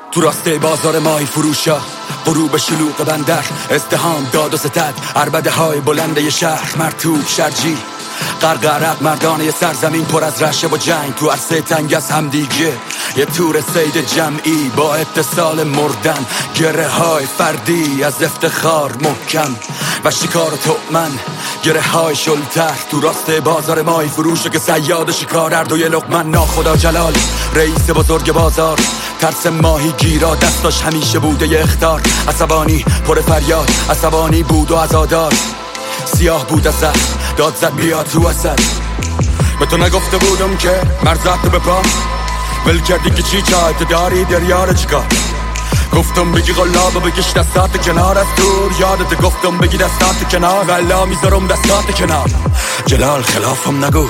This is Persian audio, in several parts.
تو راسته بازار مای فروشا، غروب شلوغ بندر، ازدحام، داد و ستد، عربده های بلنده شهر، مرطوب شرجی، غرق مردانه سرزمین پر از رشه و جنگ. تو عرصه تنگ از همدیگه یه تور سید جمعی با اتصال مردن، گره های فردی از افتخار محکم و شکار تؤمن، گره های شلتر. تو راسته بازار مای فروشه که صیاد شکار، هر دوی لقمن ناخدا جلال رئیس بزرگ بازار، ترس ماهی گیرا دستاش همیشه بوده یه اخطار. عصبانی پر فریاد، عصبانی بود و عزادار، سیاه بود از زد، داد زد بیا تو اصد. به تو نگفته بودم که مرزت به پا ول کردی که چی چایت داری دریار چیکار. گفتم بگی غلاب بگیش دستات کنار از دور، یادت گفتم بگی دستات کنار، غلا میذارم دستات کنار. جلال خلافم نگو،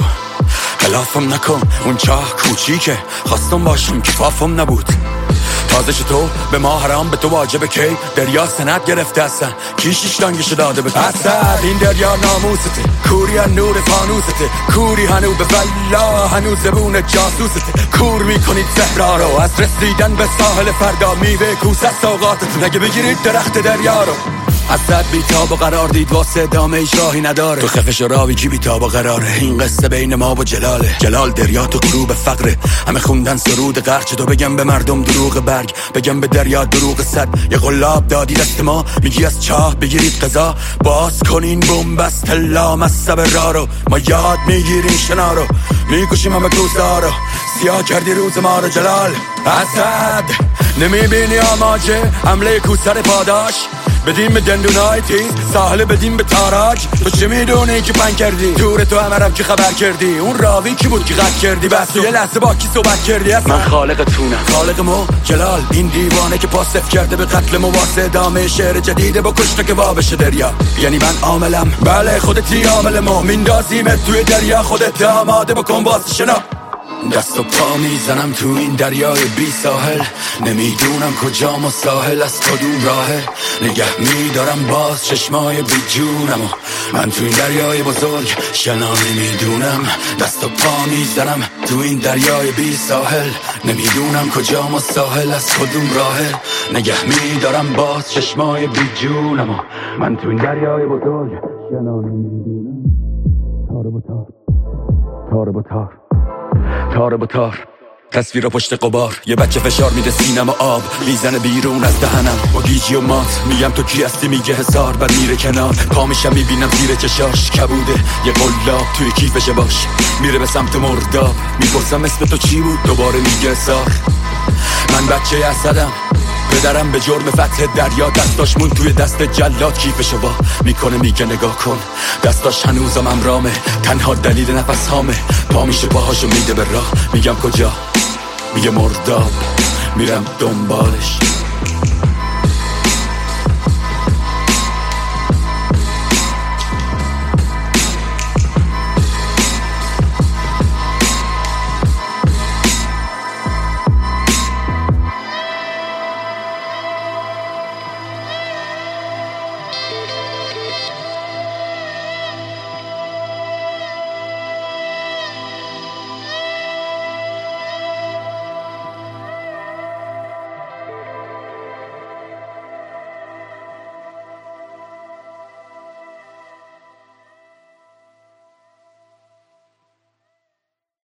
خلافم نکن، اون چاه کوچیکه خواستم باشم کفافم نبود. تازه تو به ما حرام، به تو واجبه کی دریا سند گرفته هستن، کی شیشتانگشو داده به تو اسد. این دریا ناموسته، کوری نور فانوسته، کوری هنو به والله هنو زبون جاسوسته. کور میکنید صحرا رو از رسیدن به ساحل، فردا میوه کوس از سوقاتتون اگه بگیرید درخت دریا رو. حسد بیتاب و قرار دید واسه ادامه ایش راهی نداره، تو خفش راوی کی بیتاب و قراره. این قصه بین ما و جلاله، جلال دریا تو غروب فقره، همه خوندن سرود قرچه، تو بگم به مردم دروغ برگ، بگم به دریا دروغ صد. یه قلاب دادی دست ما میگی از چاه بگیرید قضا، باز کنین بومبست لام از سبر را رو. ما یاد میگیریم شنا رو، میکشیم همه کوزا رو، سیاه کردی روز ما رو جلال. حسد نمیبینی آماجه حمله کوسر پاداش، بدیم به دندونای تیز ساحل، بدیم به تاراج. تو چه میدونی که پنگ کردی دور تو همرم که خبر کردی، اون راوی کی بود که قد کردی بس یه لحظه با کی صحبت کردی. من خالق تونم، خالق مو جلال، این دیوانه که پاسف کرده به قتل مو واسه ادامه شعر جدیده با کشته که وابشه دریا. یعنی من عاملم، بله خودتی عامل مو، میندازیمت توی دریا، خودت آماده بکن واسه شنا. دست و پا میزنم تو این دریای بی ساحل، نمیدونم کجام و ساحل از کدوم راهه. نگه میدارم باز چشمای بی جونم و من تو این دریای بزرگ شنا نمیدونم. دست و پا میزنم تو این دریای بی ساحل، نمیدونم کجام و ساحل از کدوم راهه. نگه میدارم باز چشمای بی جونم و من تو این دریای بزرگ شنا نمیدونم. تار با تار، تار با تار، تار با تار، تصویر پشت قبار. یه بچه فشار میده سینم و آب میزنه بیرون از دهنم با گیجی و مات. میگم تو کی هستی میگه حسار، بعد میره کنار. پا میشم میبینم زیر چشاش کبوده یه قلاب توی کیفشه باش، میره به سمت مرداب. میپرسم اسم تو چی بود، دوباره میگه حسار. من بچه اسدم، پدرم به جرم فتح دریا دستاش مون توی دست جلاد کیفشو وا میکنه، میگه نگاه کن دستاش هنوزم امرامه، تنها دلیل نفس هامه. پا میشه پاهاشو میده به راه، میگم کجا، میگه مرداب، میرم دنبالش.